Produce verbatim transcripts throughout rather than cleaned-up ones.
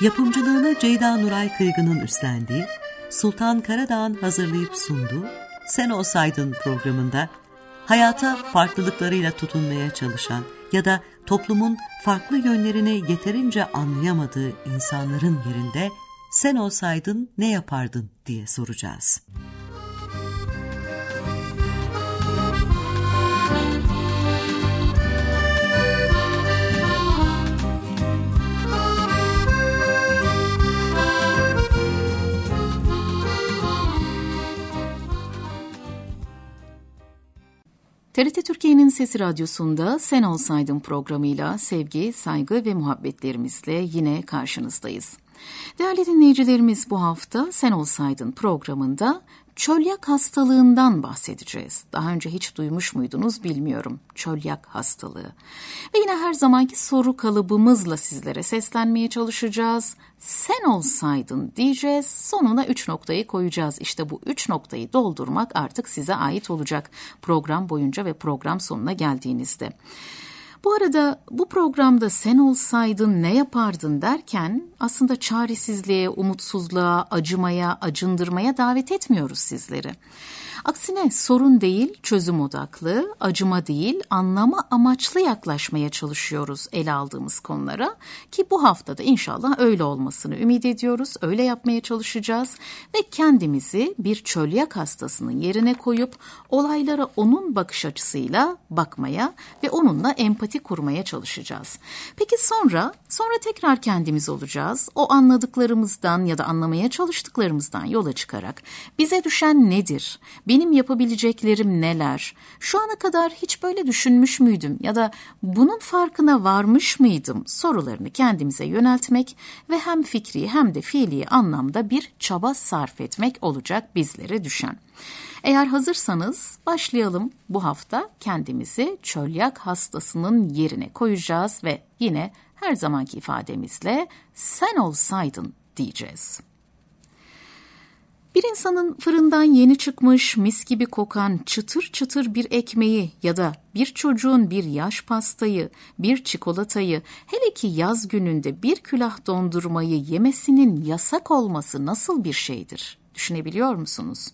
Yapımcılığını Ceyda Nuray Kıygın'ın üstlendiği, Sultan Karadağ'ın hazırlayıp sunduğu Sen Olsaydın programında hayata farklılıklarıyla tutunmaya çalışan ya da toplumun farklı yönlerini yeterince anlayamadığı insanların yerinde sen olsaydın ne yapardın diye soracağız. T R T Türkiye'nin Sesi Radyosu'nda Sen Olsaydın programıyla sevgi, saygı ve muhabbetlerimizle yine karşınızdayız. Değerli dinleyicilerimiz, bu hafta Sen Olsaydın programında çölyak hastalığından bahsedeceğiz. Daha önce hiç duymuş muydunuz bilmiyorum. Çölyak hastalığı. Ve yine her zamanki soru kalıbımızla sizlere seslenmeye çalışacağız. Sen olsaydın diyeceğiz. Sonuna üç noktayı koyacağız. İşte bu üç noktayı doldurmak artık size ait olacak program boyunca ve program sonuna geldiğinizde. Bu arada bu programda sen olsaydın ne yapardın derken aslında çaresizliğe, umutsuzluğa, acımaya, acındırmaya davet etmiyoruz sizleri. Aksine sorun değil, çözüm odaklı, acıma değil, anlama amaçlı yaklaşmaya çalışıyoruz ele aldığımız konulara ki bu haftada inşallah öyle olmasını ümit ediyoruz, öyle yapmaya çalışacağız ve kendimizi bir çölyak hastasının yerine koyup olaylara onun bakış açısıyla bakmaya ve onunla empati kurmaya çalışacağız. Peki sonra, sonra tekrar kendimiz olacağız. O anladıklarımızdan ya da anlamaya çalıştıklarımızdan yola çıkarak bize düşen nedir? Benim yapabileceklerim neler? Şu ana kadar hiç böyle düşünmüş müydüm ya da bunun farkına varmış mıydım sorularını kendimize yöneltmek ve hem fikri hem de fiili anlamda bir çaba sarf etmek olacak bizlere düşen. Eğer hazırsanız başlayalım. Bu hafta kendimizi çölyak hastasının yerine koyacağız ve yine her zamanki ifademizle sen olsaydın diyeceğiz. Bir insanın fırından yeni çıkmış, mis gibi kokan çıtır çıtır bir ekmeği ya da bir çocuğun bir yaş pastayı, bir çikolatayı, hele ki yaz gününde bir külah dondurmayı yemesinin yasak olması nasıl bir şeydir? Düşünebiliyor musunuz?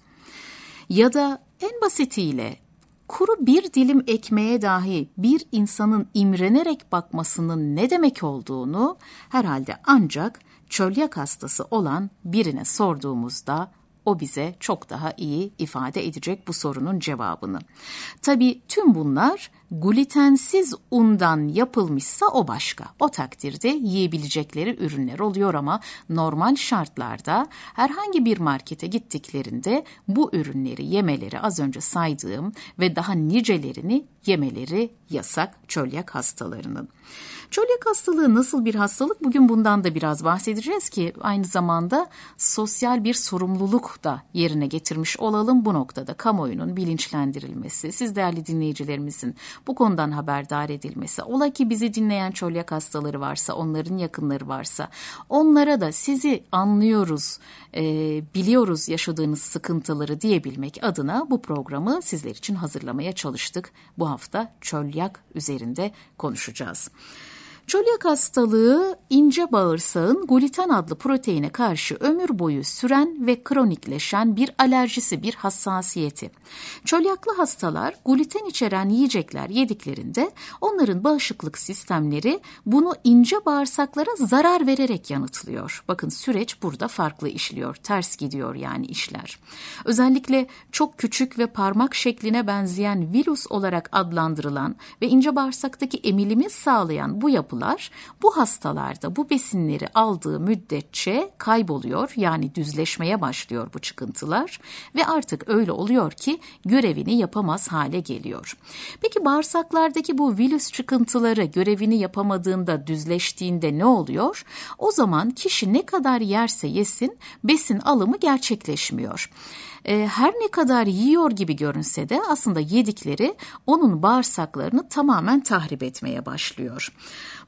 Ya da en basitiyle kuru bir dilim ekmeğe dahi bir insanın imrenerek bakmasının ne demek olduğunu herhalde ancak çölyak hastası olan birine sorduğumuzda o bize çok daha iyi ifade edecek bu sorunun cevabını. Tabii tüm bunlar glutensiz undan yapılmışsa o başka. O takdirde yiyebilecekleri ürünler oluyor ama normal şartlarda herhangi bir markete gittiklerinde bu ürünleri yemeleri az önce saydığım ve daha nicelerini yemeleri yasak çölyak hastalarının. Çölyak hastalığı nasıl bir hastalık? Bugün bundan da biraz bahsedeceğiz ki aynı zamanda sosyal bir sorumluluk da yerine getirmiş olalım. Bu noktada kamuoyunun bilinçlendirilmesi, siz değerli dinleyicilerimizin bu konudan haberdar edilmesi, ola ki bizi dinleyen çölyak hastaları varsa, onların yakınları varsa, onlara da sizi anlıyoruz, e, biliyoruz yaşadığınız sıkıntıları diyebilmek adına bu programı sizler için hazırlamaya çalıştık. Bu hafta çölyak üzerinde konuşacağız. Çölyak hastalığı ince bağırsağın gluten adlı proteine karşı ömür boyu süren ve kronikleşen bir alerjisi, bir hassasiyeti. Çölyaklı hastalar gluten içeren yiyecekler yediklerinde onların bağışıklık sistemleri bunu ince bağırsaklara zarar vererek yanıtlıyor. Bakın süreç burada farklı işliyor, ters gidiyor yani işler. Özellikle çok küçük ve parmak şekline benzeyen virüs olarak adlandırılan ve ince bağırsaktaki emilimi sağlayan bu yapılar bu hastalarda bu besinleri aldığı müddetçe kayboluyor, yani düzleşmeye başlıyor bu çıkıntılar ve artık öyle oluyor ki görevini yapamaz hale geliyor. Peki bağırsaklardaki bu virüs çıkıntıları görevini yapamadığında, düzleştiğinde ne oluyor? O zaman kişi ne kadar yerse yesin besin alımı gerçekleşmiyor. Her ne kadar yiyor gibi görünse de aslında yedikleri onun bağırsaklarını tamamen tahrip etmeye başlıyor.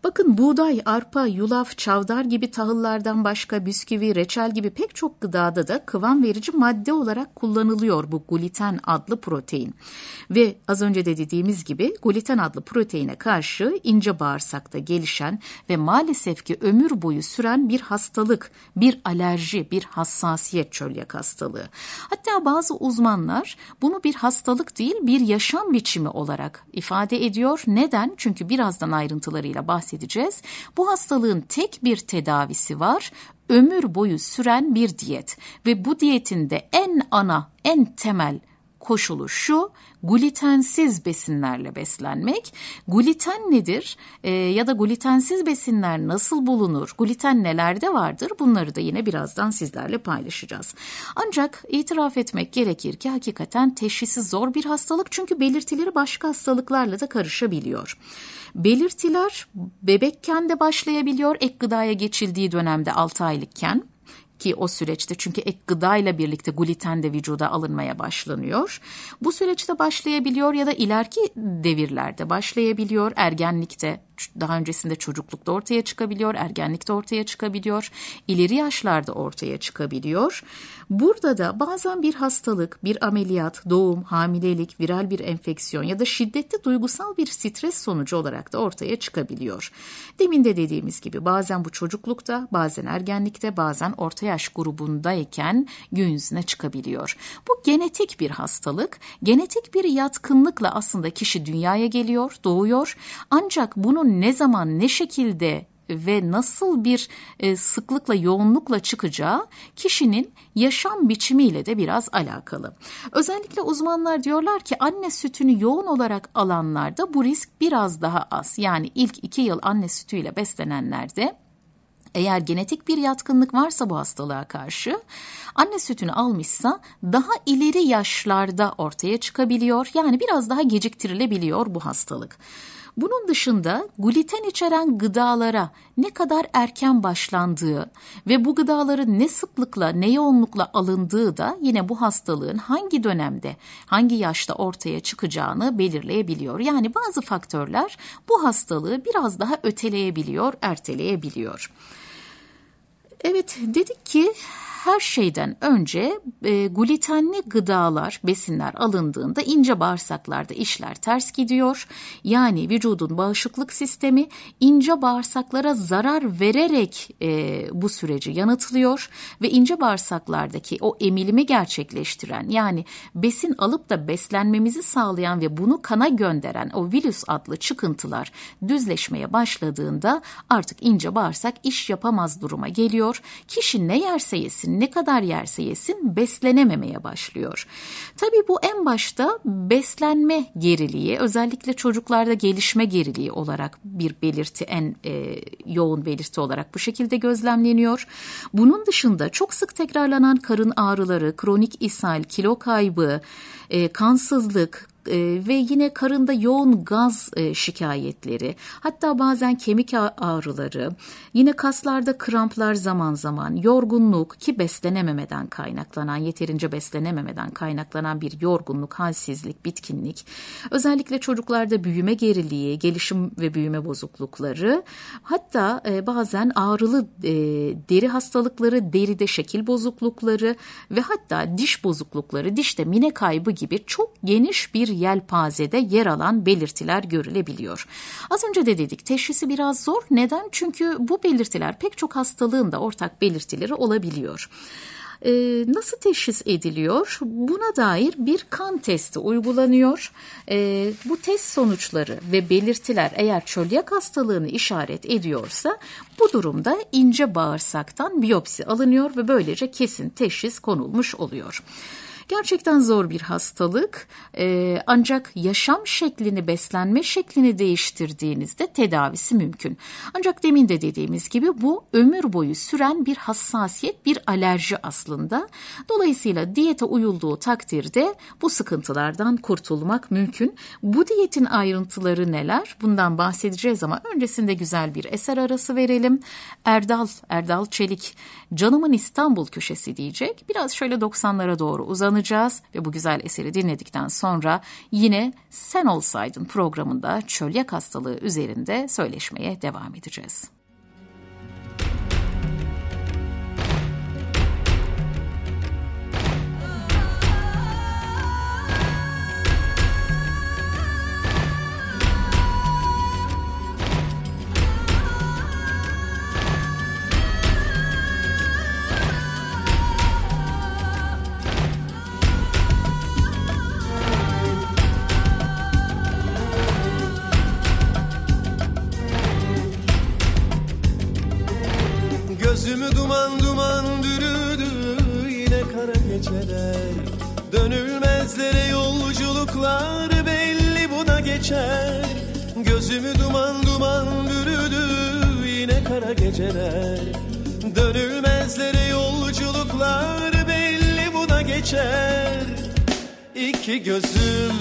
Bakın buğday, arpa, yulaf, çavdar gibi tahıllardan başka bisküvi, reçel gibi pek çok gıdada da kıvam verici madde olarak kullanılıyor bu gluten adlı protein. Ve az önce de dediğimiz gibi gluten adlı proteine karşı ince bağırsakta gelişen ve maalesef ki ömür boyu süren bir hastalık, bir alerji, bir hassasiyet çölyak hastalığı. Hatta bazı uzmanlar bunu bir hastalık değil bir yaşam biçimi olarak ifade ediyor. Neden? Çünkü birazdan ayrıntılarıyla bahsedeceğiz. Bu hastalığın tek bir tedavisi var. Ömür boyu süren bir diyet ve bu diyetin de en ana, en temel koşulu şu: glutensiz besinlerle beslenmek. Gluten nedir? E, ya da glutensiz besinler nasıl bulunur? Gluten nelerde vardır? Bunları da yine birazdan sizlerle paylaşacağız. Ancak itiraf etmek gerekir ki hakikaten teşhisi zor bir hastalık, çünkü belirtileri başka hastalıklarla da karışabiliyor. Belirtiler bebekken de başlayabiliyor, ek gıdaya geçildiği dönemde altı aylıkken. Ki o süreçte, çünkü ek gıdayla birlikte gluten de vücuda alınmaya başlanıyor. Bu süreçte başlayabiliyor ya da ileriki devirlerde başlayabiliyor. Ergenlikte, daha öncesinde çocuklukta ortaya çıkabiliyor, ergenlikte ortaya çıkabiliyor, ileri yaşlarda ortaya çıkabiliyor. Burada da bazen bir hastalık, bir ameliyat, doğum, hamilelik, viral bir enfeksiyon ya da şiddetli duygusal bir stres sonucu olarak da ortaya çıkabiliyor. Demin de dediğimiz gibi bazen bu çocuklukta, bazen ergenlikte, bazen orta yaş grubundayken gün yüzüne çıkabiliyor. Bu genetik bir hastalık, genetik bir yatkınlıkla aslında kişi dünyaya geliyor, doğuyor. Ancak bunun ne zaman, ne şekilde ve nasıl bir e, sıklıkla, yoğunlukla çıkacağı kişinin yaşam biçimiyle de biraz alakalı. Özellikle uzmanlar diyorlar ki anne sütünü yoğun olarak alanlarda bu risk biraz daha az. Yani ilk iki yıl anne sütüyle beslenenlerde eğer genetik bir yatkınlık varsa bu hastalığa karşı, anne sütünü almışsa daha ileri yaşlarda ortaya çıkabiliyor. Yani biraz daha geciktirilebiliyor bu hastalık. Bunun dışında gluten içeren gıdalara ne kadar erken başlandığı ve bu gıdaların ne sıklıkla, ne yoğunlukla alındığı da yine bu hastalığın hangi dönemde, hangi yaşta ortaya çıkacağını belirleyebiliyor. Yani bazı faktörler bu hastalığı biraz daha öteleyebiliyor, erteleyebiliyor. Evet, dedik ki her şeyden önce e, glutenli gıdalar, besinler alındığında ince bağırsaklarda işler ters gidiyor. Yani vücudun bağışıklık sistemi ince bağırsaklara zarar vererek e, bu süreci yanıtlıyor ve ince bağırsaklardaki o emilimi gerçekleştiren, yani besin alıp da beslenmemizi sağlayan ve bunu kana gönderen o vilus adlı çıkıntılar düzleşmeye başladığında artık ince bağırsak iş yapamaz duruma geliyor. Kişi ne yerse yesin, ne kadar yerse yesin beslenememeye başlıyor. Tabii bu en başta beslenme geriliği, özellikle çocuklarda gelişme geriliği olarak bir belirti, en e, yoğun belirti olarak bu şekilde gözlemleniyor. Bunun dışında çok sık tekrarlanan karın ağrıları, kronik ishal, kilo kaybı, e, kansızlık, Ee, ve yine karında yoğun gaz e, şikayetleri, hatta bazen kemik ağrıları, yine kaslarda kramplar zaman zaman, yorgunluk ki beslenememeden kaynaklanan, yeterince beslenememeden kaynaklanan bir yorgunluk, halsizlik, bitkinlik, özellikle çocuklarda büyüme geriliği, gelişim ve büyüme bozuklukları, hatta e, bazen ağrılı e, deri hastalıkları, deride şekil bozuklukları ve hatta diş bozuklukları, dişte mine kaybı gibi çok geniş bir yelpazede yer alan belirtiler görülebiliyor. Az önce de dedik, teşhisi biraz zor. Neden? Çünkü bu belirtiler pek çok hastalığın da ortak belirtileri olabiliyor. Ee, nasıl teşhis ediliyor? Buna dair bir kan testi uygulanıyor. Ee, bu test sonuçları ve belirtiler eğer çölyak hastalığını işaret ediyorsa bu durumda ince bağırsaktan biyopsi alınıyor ve böylece kesin teşhis konulmuş oluyor. Gerçekten zor bir hastalık, ee, ancak yaşam şeklini, beslenme şeklini değiştirdiğinizde tedavisi mümkün. Ancak demin de dediğimiz gibi bu ömür boyu süren bir hassasiyet, bir alerji aslında. Dolayısıyla diyete uyulduğu takdirde bu sıkıntılardan kurtulmak mümkün. Bu diyetin ayrıntıları neler? Bundan bahsedeceğiz ama öncesinde güzel bir eser arası verelim. Erdal, Erdal Çelik, Canımın İstanbul Köşesi diyecek. Biraz şöyle doksanlara doğru uzanalım. uzanacağız ve bu güzel eseri dinledikten sonra yine Sen Olsaydın programında çölyak hastalığı üzerinde söyleşmeye devam edeceğiz. Gözümü duman duman bürüdü yine kara geceler. Dönülmezlere yolculuklar belli bu da geçer. Gözümü duman duman bürüdü yine kara geceler. Dönülmezlere yolculuklar belli bu da geçer. İki gözüm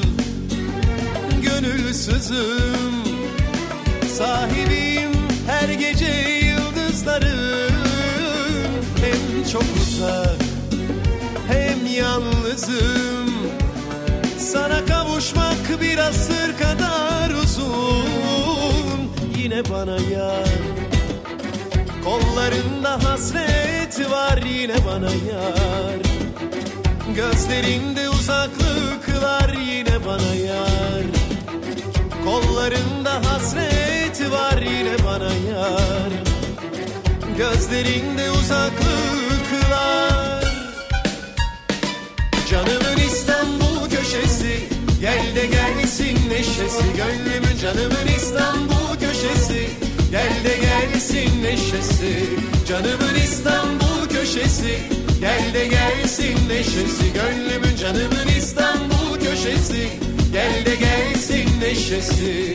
gönülsüzüm, sahibim her gece yıldızların. Hem çok uzak hem yalnızım, sana kavuşmak bir asır kadar uzun. Yine bana yar, kollarında hasret var yine bana yar. Gözlerinde uzaklıklar yine bana yar. Kollarında hasret var yine bana yar. Gözlerinde uzaklıklar. Canımın İstanbul köşesi, gel de gelsin neşesi. Gönlümün canımın İstanbul köşesi, gel de gelsin neşesi. Canımın İstanbul köşesi, gel de gelsin neşesi. Gönlümün canımın İstanbul köşesi, gel de gelsin neşesi.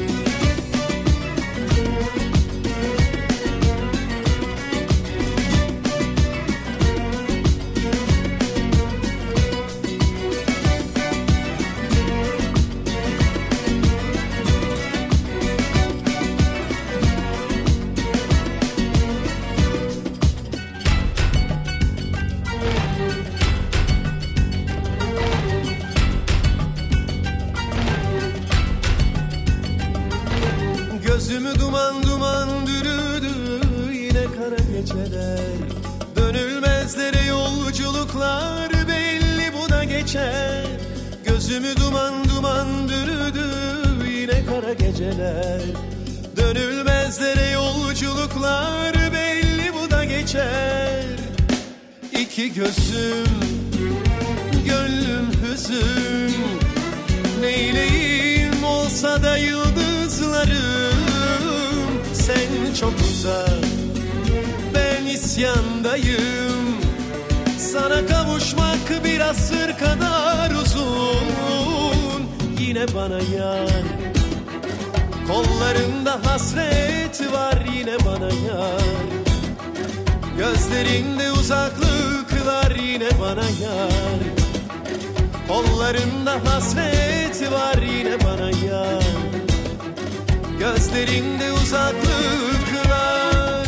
Gözümü duman duman bürüdü yine kara geceler. Dönülmezlere yolculuklar belli bu da geçer. Gözümü duman duman bürüdü yine kara geceler. Dönülmezlere yolculuklar belli bu da geçer. İki gözüm gönlüm hüzün, neyleyim olsa da yıldızlarım. Sen çok uzak, ben isyandayım. Sana kavuşmak bir asır kadar uzun. Yine bana yar, kollarında hasret var yine bana yar. Gözlerinde uzaklıklar yine bana yar. Kollarında hasret var yine bana yar. Gözlerinde uzaklıklar.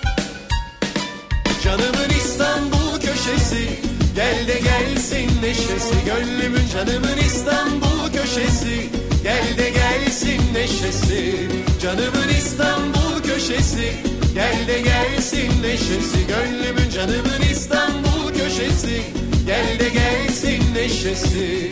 Canımın İstanbul köşesi, gel de gelsin neşesi. Gönlümün canımın İstanbul köşesi, gel de gelsin neşesi. Canımın İstanbul köşesi, gel de gelsin neşesi. Gönlümün canımın İstanbul köşesi, gel de gelsin neşesi.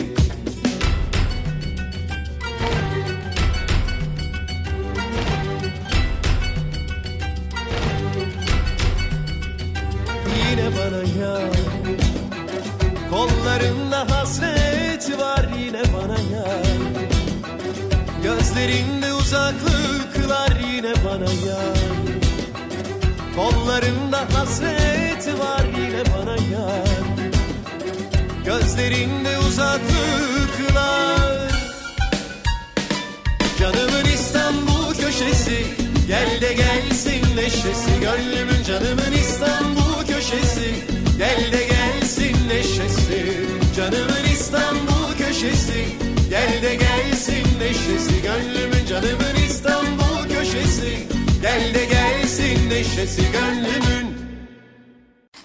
Yine bana yar, kollarında hasret var yine bana yar. Gözlerinde uzaklıklar yine bana yar. Kollarında hasret var yine bana yar. Gözlerinde uzaklıklar. Canımın İstanbul köşesi, gel de gelsin neşesi. Gönlümün canımın İstanbul köşesi, gel de gelsin neşesi. Canımın İstanbul köşesi, gel de gelsin neşesi. Gönlümün canımın İstanbul köşesi, gel de gelsin neşesi. Gönlümün.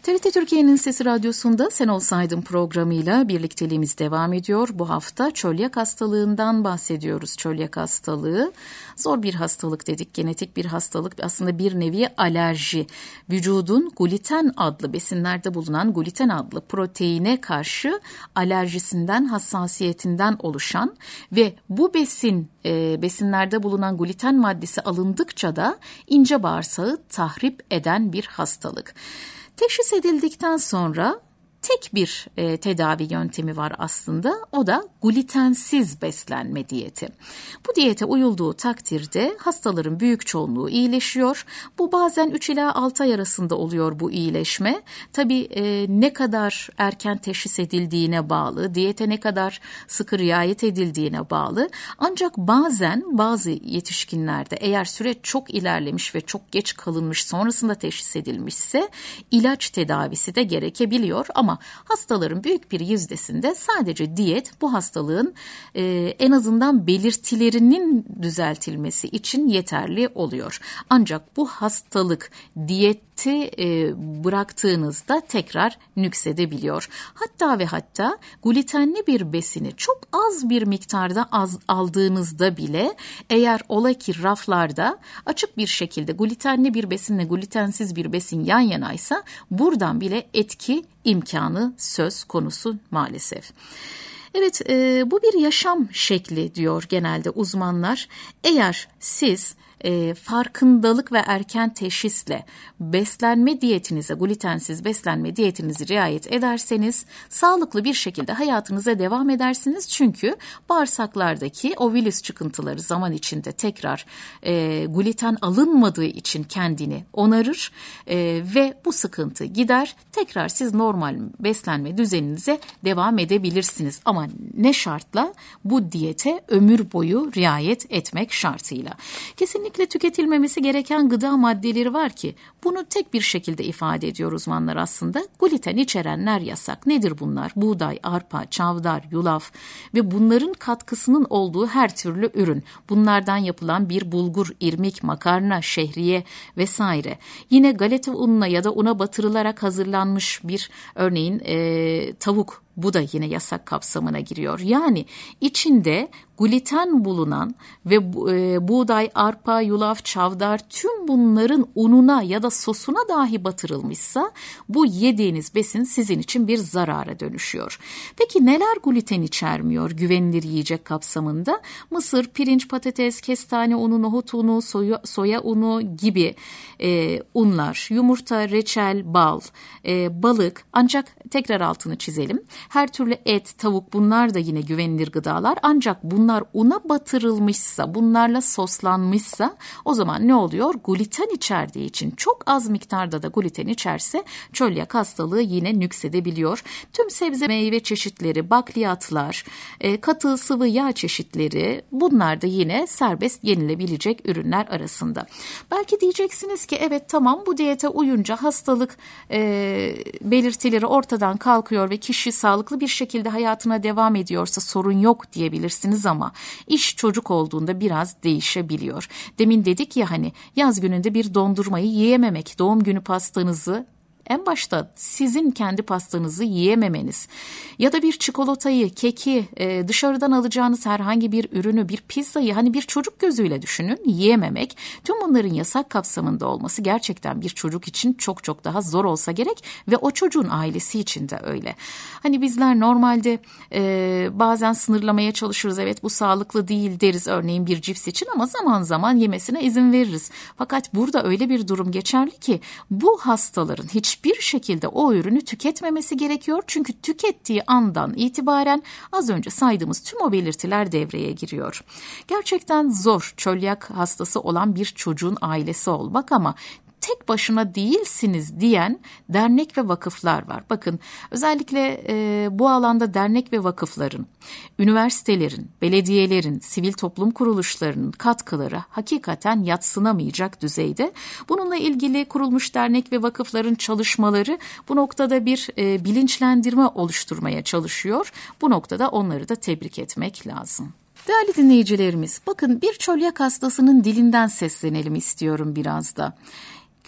T R T Türkiye'nin Sesi Radyosu'nda Sen Olsaydın programıyla birlikteliğimiz devam ediyor. Bu hafta çölyak hastalığından bahsediyoruz. Çölyak hastalığı zor bir hastalık dedik, genetik bir hastalık. Aslında bir nevi alerji. Vücudun gluten adlı, besinlerde bulunan gluten adlı proteine karşı alerjisinden, hassasiyetinden oluşan ve bu besin e, besinlerde bulunan gluten maddesi alındıkça da ince bağırsağı tahrip eden bir hastalık. Teşhis edildikten sonra tek bir e, tedavi yöntemi var aslında. O da glutensiz beslenme diyeti. Bu diyete uyulduğu takdirde hastaların büyük çoğunluğu iyileşiyor. Bu bazen üç ila altı ay arasında oluyor bu iyileşme. Tabii e, ne kadar erken teşhis edildiğine bağlı, diyete ne kadar sıkı riayet edildiğine bağlı. Ancak bazen bazı yetişkinlerde eğer süreç çok ilerlemiş ve çok geç kalınmış, sonrasında teşhis edilmişse ilaç tedavisi de gerekebiliyor. Ama Ama hastaların büyük bir yüzdesinde sadece diyet bu hastalığın e, en azından belirtilerinin düzeltilmesi için yeterli oluyor. Ancak bu hastalık diyeti e, bıraktığınızda tekrar nüksedebiliyor. Hatta ve hatta glutenli bir besini çok az bir miktarda az aldığınızda bile eğer ola ki raflarda açık bir şekilde glutenli bir besinle glutensiz bir besin yan yanaysa buradan bile etki imkanı söz konusu maalesef. Evet, e, bu bir yaşam şekli diyor genelde uzmanlar. Eğer siz e, farkındalık ve erken teşhisle beslenme diyetinize, glutensiz beslenme diyetinizi riayet ederseniz sağlıklı bir şekilde hayatınıza devam edersiniz. Çünkü bağırsaklardaki o virüs çıkıntıları zaman içinde tekrar e, gluten alınmadığı için kendini onarır e, ve bu sıkıntı gider. Tekrar siz normal beslenme düzeninize devam edebilirsiniz. Ama ne şartla? Bu diyete ömür boyu riayet etmek şartıyla. Kesinlikle tüketilmemesi gereken gıda maddeleri var ki bunu tek bir şekilde ifade ediyor uzmanlar aslında. Gluten içerenler yasak. Nedir bunlar? Buğday, arpa, çavdar, yulaf ve bunların katkısının olduğu her türlü ürün. Bunlardan yapılan bir bulgur, irmik, makarna, şehriye vesaire. Yine galeta ununa ya da una batırılarak hazırlanmış bir örneğin e, tavuk. Bu da yine yasak kapsamına giriyor. Yani içinde gluten bulunan ve e, buğday, arpa, yulaf, çavdar tüm bunların ununa ya da sosuna dahi batırılmışsa bu yediğiniz besin sizin için bir zarara dönüşüyor. Peki neler gluten içermiyor güvenilir yiyecek kapsamında? Mısır, pirinç, patates, kestane unu, nohut unu, soya, soya unu gibi e, unlar, yumurta, reçel, bal, e, balık, ancak tekrar altını çizelim. Her türlü et, tavuk bunlar da yine güvenilir gıdalar. Ancak bunlar una batırılmışsa, bunlarla soslanmışsa o zaman ne oluyor? Gluten içerdiği için çok az miktarda da gluten içerse çölyak hastalığı yine nüksedebiliyor. Tüm sebze meyve çeşitleri, bakliyatlar, katı sıvı yağ çeşitleri bunlar da yine serbest yenilebilecek ürünler arasında. Belki diyeceksiniz ki evet tamam bu diyete uyunca hastalık e, belirtileri ortadan kalkıyor ve kişi sağlıklı bir şekilde hayatına devam ediyorsa sorun yok diyebilirsiniz ama iş çocuk olduğunda biraz değişebiliyor. Demin dedik ya hani yaz gününde bir dondurmayı yiyememek, doğum günü pastanızı en başta sizin kendi pastanızı yiyememeniz ya da bir çikolatayı, keki, e, dışarıdan alacağınız herhangi bir ürünü, bir pizzayı hani bir çocuk gözüyle düşünün yiyememek. Tüm bunların yasak kapsamında olması gerçekten bir çocuk için çok çok daha zor olsa gerek ve o çocuğun ailesi için de öyle. Hani bizler normalde e, bazen sınırlamaya çalışırız. Evet bu sağlıklı değil deriz örneğin bir cips için ama zaman zaman yemesine izin veririz. Fakat burada öyle bir durum geçerli ki bu hastaların hiç bir şekilde o ürünü tüketmemesi gerekiyor. Çünkü tükettiği andan itibaren az önce saydığımız tüm o belirtiler devreye giriyor. Gerçekten zor çölyak hastası olan bir çocuğun ailesi olmak ama tek başına değilsiniz diyen dernek ve vakıflar var. Bakın özellikle e, bu alanda dernek ve vakıfların, üniversitelerin, belediyelerin, sivil toplum kuruluşlarının katkıları hakikaten yadsınamayacak düzeyde. Bununla ilgili kurulmuş dernek ve vakıfların çalışmaları bu noktada bir e, bilinçlendirme oluşturmaya çalışıyor. Bu noktada onları da tebrik etmek lazım. Değerli dinleyicilerimiz, bakın bir çölyak hastasının dilinden seslenelim istiyorum biraz da.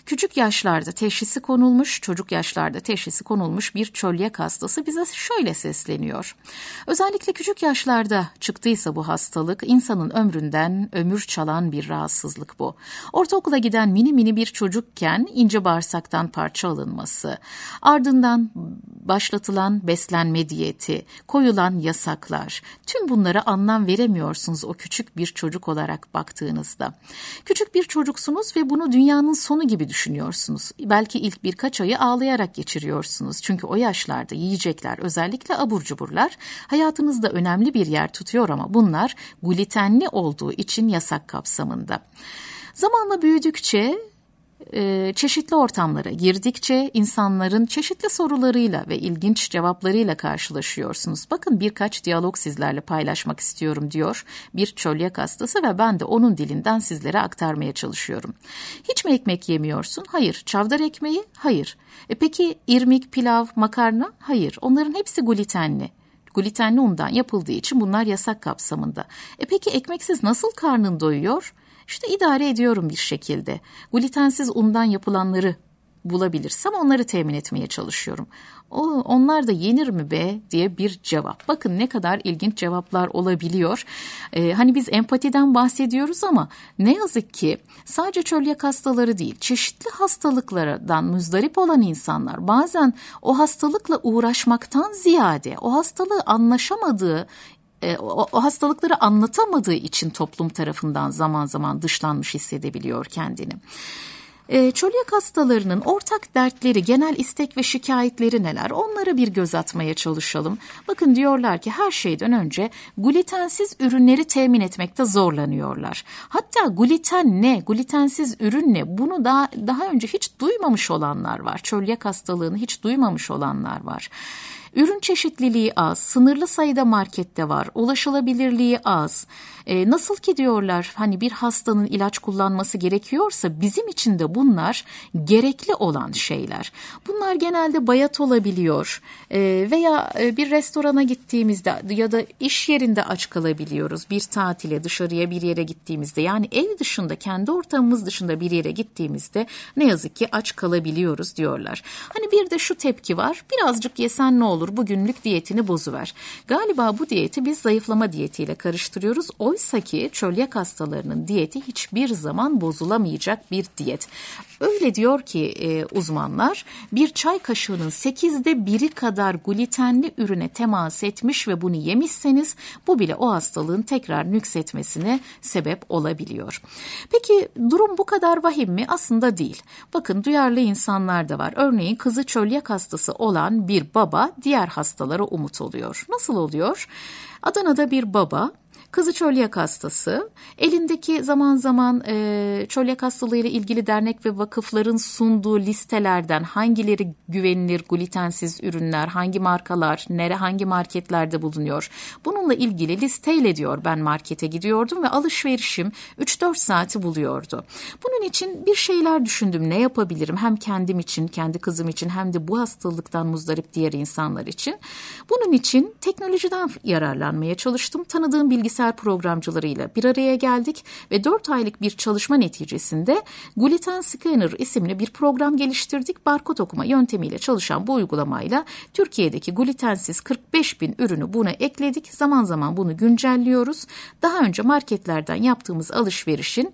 küçük yaşlarda teşhisi konulmuş, çocuk yaşlarda teşhisi konulmuş bir çölyak hastası bize şöyle sesleniyor. Özellikle küçük yaşlarda çıktıysa bu hastalık, insanın ömründen ömür çalan bir rahatsızlık bu. Ortaokula giden mini mini bir çocukken ince bağırsaktan parça alınması, ardından başlatılan beslenme diyeti, koyulan yasaklar, tüm bunlara anlam veremiyorsunuz o küçük bir çocuk olarak baktığınızda. Küçük bir çocuksunuz ve bunu dünyanın sonu gibi düşünüyorsunuz. Belki ilk birkaç ayı ağlayarak geçiriyorsunuz. Çünkü o yaşlarda yiyecekler, özellikle abur cuburlar hayatınızda önemli bir yer tutuyor ama bunlar glutenli olduğu için yasak kapsamında. Zamanla büyüdükçe, çeşitli ortamlara girdikçe insanların çeşitli sorularıyla ve ilginç cevaplarıyla karşılaşıyorsunuz. Bakın birkaç diyalog sizlerle paylaşmak istiyorum diyor bir çölyak hastası ve ben de onun dilinden sizlere aktarmaya çalışıyorum. Hiç mi ekmek yemiyorsun? Hayır. Çavdar ekmeği? Hayır. E peki irmik, pilav, makarna? Hayır. Onların hepsi glutenli. Glutenli undan yapıldığı için bunlar yasak kapsamında. E peki ekmeksiz nasıl karnın doyuyor? İşte idare ediyorum bir şekilde. Glutensiz undan yapılanları bulabilirsem onları temin etmeye çalışıyorum. O, onlar da yenir mi be diye bir cevap. Bakın ne kadar ilginç cevaplar olabiliyor. Ee, hani biz empatiden bahsediyoruz ama ne yazık ki sadece çölyak hastaları değil, çeşitli hastalıklardan muzdarip olan insanlar bazen o hastalıkla uğraşmaktan ziyade o hastalığı anlaşamadığı, O, o hastalıkları anlatamadığı için toplum tarafından zaman zaman dışlanmış hissedebiliyor kendini. E, çölyak hastalarının ortak dertleri, genel istek ve şikayetleri neler? Onlara bir göz atmaya çalışalım. Bakın diyorlar ki her şeyden önce glutensiz ürünleri temin etmekte zorlanıyorlar. Hatta gluten ne, glutensiz ürün ne? Bunu daha, daha önce hiç duymamış olanlar var. Çölyak hastalığını hiç duymamış olanlar var. Ürün çeşitliliği az, sınırlı sayıda markette var, ulaşılabilirliği az. E, nasıl ki diyorlar hani bir hastanın ilaç kullanması gerekiyorsa bizim için de bunlar gerekli olan şeyler. Bunlar genelde bayat olabiliyor e, veya bir restorana gittiğimizde ya da iş yerinde aç kalabiliyoruz. Bir tatile, dışarıya bir yere gittiğimizde, yani ev dışında, kendi ortamımız dışında bir yere gittiğimizde ne yazık ki aç kalabiliyoruz diyorlar. Hani bir de şu tepki var, birazcık yesen ne olur, bugünlük diyetini bozuver. Galiba bu diyeti biz zayıflama diyetiyle karıştırıyoruz. Oysa ki çölyak hastalarının diyeti hiçbir zaman bozulamayacak bir diyet. Öyle diyor ki e, uzmanlar, bir çay kaşığının sekizde biri kadar glutenli ürüne temas etmiş ve bunu yemişseniz bu bile o hastalığın tekrar nüksetmesine sebep olabiliyor. Peki durum bu kadar vahim mi? Aslında değil. Bakın duyarlı insanlar da var. Örneğin kızı çölyak hastası olan bir baba diğer hastalara umut oluyor. Nasıl oluyor? Adana'da bir baba, kızı çölyak hastası, elindeki zaman zaman e, çölyak hastalığıyla ilgili dernek ve vakıfların sunduğu listelerden hangileri güvenilir glutensiz ürünler, hangi markalar, nere hangi marketlerde bulunuyor? Bununla ilgili listeyle diyor ben markete gidiyordum ve alışverişim üç dört saati buluyordu. Bunun için bir şeyler düşündüm, ne yapabilirim hem kendim için, kendi kızım için hem de bu hastalıktan muzdarip diğer insanlar için. Bunun için teknolojiden yararlanmaya çalıştım. Tanıdığım bilgisayar programcılarıyla bir araya geldik ve dört aylık bir çalışma neticesinde Gluten Scanner isimli bir program geliştirdik. Barkod okuma yöntemiyle çalışan bu uygulamayla Türkiye'deki glutensiz kırk beş bin ürünü buna ekledik. Zaman zaman bunu güncelliyoruz. Daha önce marketlerden yaptığımız alışverişin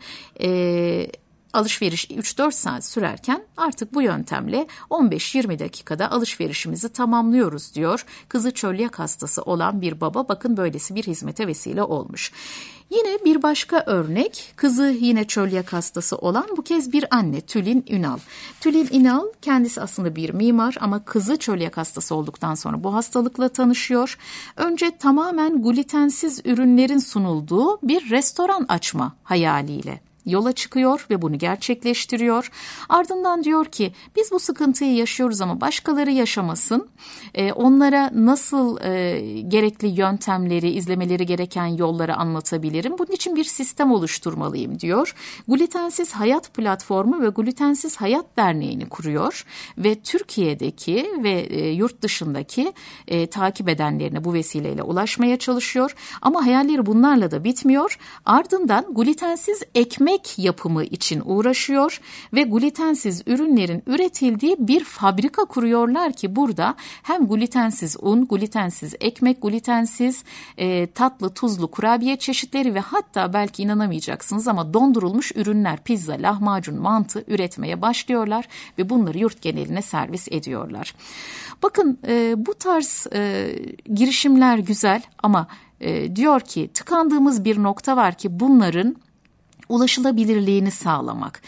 e, alışveriş üç dört saat sürerken artık bu yöntemle on beş yirmi dakikada alışverişimizi tamamlıyoruz diyor. Kızı çölyak hastası olan bir baba, bakın böylesi bir hizmete vesile olmuş. Yine bir başka örnek, kızı yine çölyak hastası olan bu kez bir anne, Tülin Ünal. Tülin Ünal kendisi aslında bir mimar ama kızı çölyak hastası olduktan sonra bu hastalıkla tanışıyor. Önce tamamen glutensiz ürünlerin sunulduğu bir restoran açma hayaliyle yola çıkıyor ve bunu gerçekleştiriyor. Ardından diyor ki biz bu sıkıntıyı yaşıyoruz ama başkaları yaşamasın. Ee, onlara nasıl e, gerekli yöntemleri, izlemeleri gereken yolları anlatabilirim. Bunun için bir sistem oluşturmalıyım diyor. Glutensiz Hayat Platformu ve Glutensiz Hayat Derneği'ni kuruyor ve Türkiye'deki ve e, yurt dışındaki e, takip edenlerine bu vesileyle ulaşmaya çalışıyor. Ama hayalleri bunlarla da bitmiyor. Ardından glutensiz ekmek kek yapımı için uğraşıyor ve glutensiz ürünlerin üretildiği bir fabrika kuruyorlar ki burada hem glutensiz un, glutensiz ekmek, glutensiz e, tatlı tuzlu kurabiye çeşitleri ve hatta belki inanamayacaksınız ama dondurulmuş ürünler, pizza, lahmacun, mantı üretmeye başlıyorlar ve bunları yurt geneline servis ediyorlar. Bakın e, bu tarz e, girişimler güzel ama e, diyor ki tıkandığımız bir nokta var ki bunların ulaşılabilirliğini sağlamak.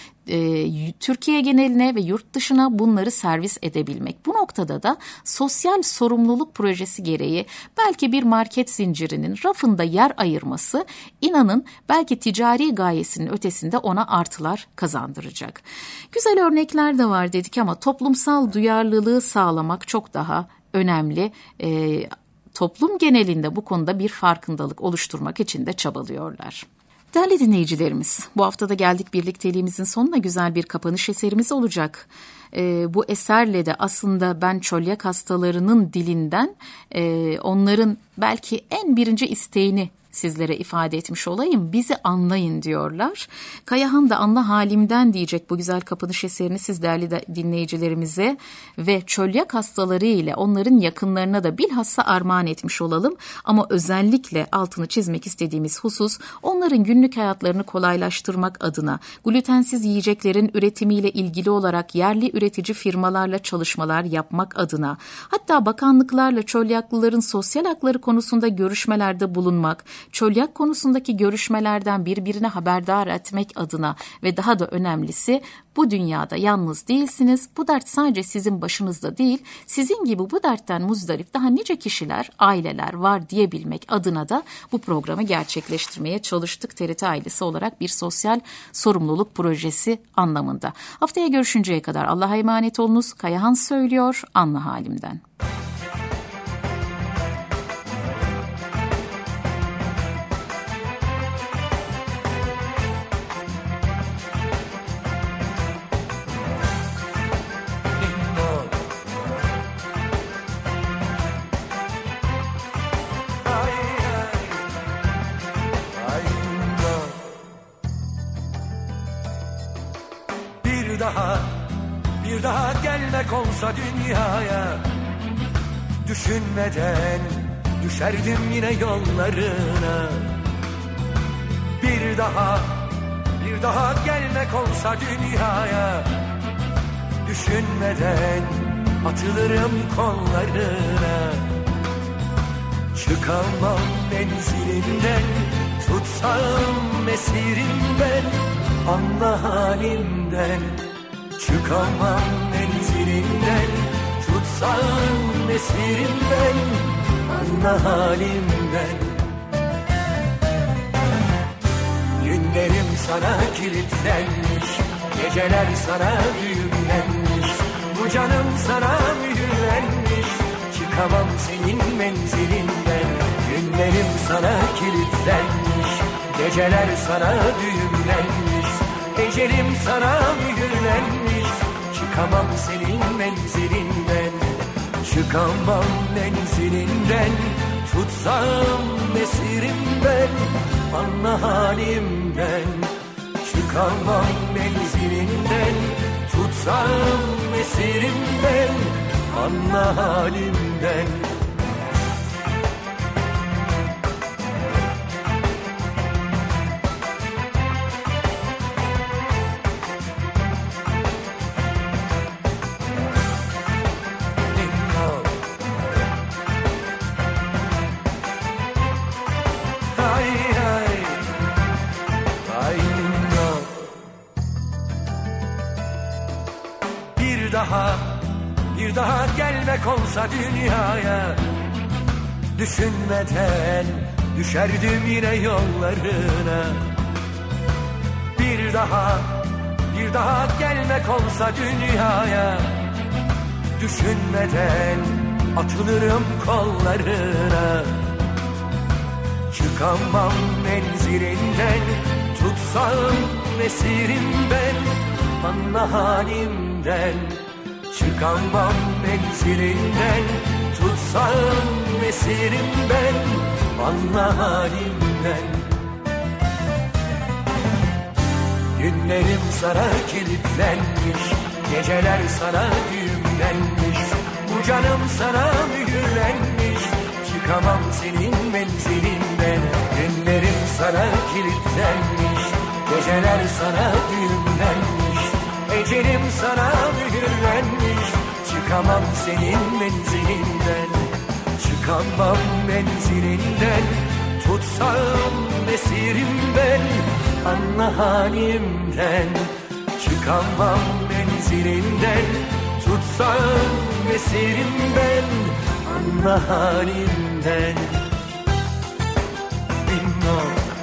E, Türkiye geneline ve yurt dışına bunları servis edebilmek. Bu noktada da sosyal sorumluluk projesi gereği belki bir market zincirinin rafında yer ayırması inanın belki ticari gayesinin ötesinde ona artılar kazandıracak. Güzel örnekler de var dedik ama toplumsal duyarlılığı sağlamak çok daha önemli. E, toplum genelinde bu konuda bir farkındalık oluşturmak için de çabalıyorlar. Değerli dinleyicilerimiz, bu haftada geldik birlikteliğimizin sonuna, güzel bir kapanış eserimiz olacak. Ee, bu eserle de aslında ben çölyak hastalarının dilinden e, onların belki en birinci isteğini sizlere ifade etmiş olayım. Bizi anlayın diyorlar. Kayahan da anla halimden diyecek bu güzel kapanış eserini siz değerli de dinleyicilerimize ve çölyak hastaları ile onların yakınlarına da bilhassa armağan etmiş olalım. Ama özellikle altını çizmek istediğimiz husus onların günlük hayatlarını kolaylaştırmak adına glutensiz yiyeceklerin üretimiyle ilgili olarak yerli üretici firmalarla çalışmalar yapmak adına hatta bakanlıklarla çölyaklıların sosyal hakları konusunda görüşmelerde bulunmak, çölyak konusundaki görüşmelerden birbirine haberdar etmek adına ve daha da önemlisi bu dünyada yalnız değilsiniz. Bu dert sadece sizin başınızda değil, sizin gibi bu dertten muzdarip daha nice kişiler, aileler var diyebilmek adına da bu programı gerçekleştirmeye çalıştık. T R T ailesi olarak bir sosyal sorumluluk projesi anlamında. Haftaya görüşünceye kadar Allah'a emanet olunuz. Kayahan söylüyor, anla halimden. Bir daha, bir daha gelmek olsa dünyaya, düşünmeden düşerdim yine yollarına. Bir daha, bir daha gelmek olsa dünyaya, düşünmeden atılırım kollarına. Çıkamam menzilinden, tutsam esirimden, anla halimden. Çıkamam menzilinden, tutsam esirimden, anla halimden. Günlerim sana kilitlenmiş, geceler sana düğümlenmiş, bu canım sana mühürlenmiş. Çıkamam senin menzilinden, günlerim sana kilitlenmiş, geceler sana düğümlenmiş, ecelim sana mühürlenmiş. Çıkamam senin menzilinden, çıkamam menzilinden, tutsam esirimden, anla halimden. Çıkamam menzilinden, tutsam esirimden, anla halimden. Bir daha, bir daha gelmek olsa dünyaya, düşünmeden düşerdim yine yollarına. Bir daha, bir daha gelmek olsa dünyaya, düşünmeden atılırım kollarına. Çıkamam menzilinden, tutsam esirimden, anla halimden. Çıkamam menzilinden, tutsam esirimden, anla halimden. Günlerim sana kilitlenmiş, geceler sana düğümlenmiş. Bu canım sana mühürlenmiş, çıkamam senin menzilinden. Günlerim sana kilitlenmiş, geceler sana düğümlenmiş. Ecelim sana mühürlenmiş, çıkamam senin menzilinden. Çıkamam menzilinden, tutsam esirim ben, anla halimden. Çıkamam menzilinden, tutsam esirim ben, anla halimden. Binno.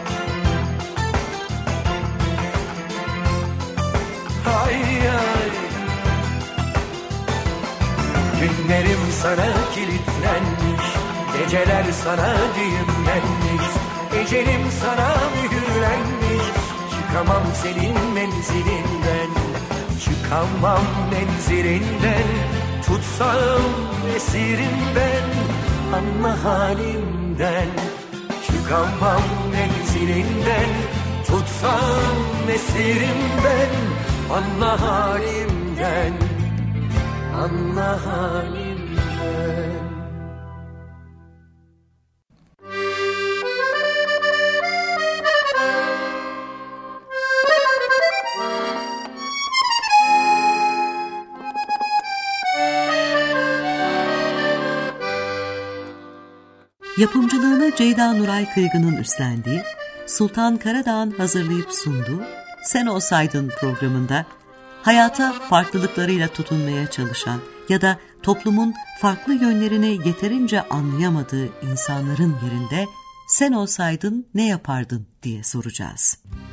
Ay ay. Günlerim sana kilitlenmiş, geceler sana düğümlenmiş. Ecelim sana mühürlenmiş, çıkamam senin menzilinden. Çıkamam menzilinden, tutsam esirim ben, anla halimden. Çıkamam menzilinden, tutsam esirim ben, anla halimden, anla halimden. Yapımcılığını Ceyda Nuray Kıygın'ın üstlendiği, Sultan Karadağ'ın hazırlayıp sunduğu Sen Olsaydın programında hayata farklılıklarıyla tutunmaya çalışan ya da toplumun farklı yönlerini yeterince anlayamadığı insanların yerinde sen olsaydın ne yapardın diye soracağız.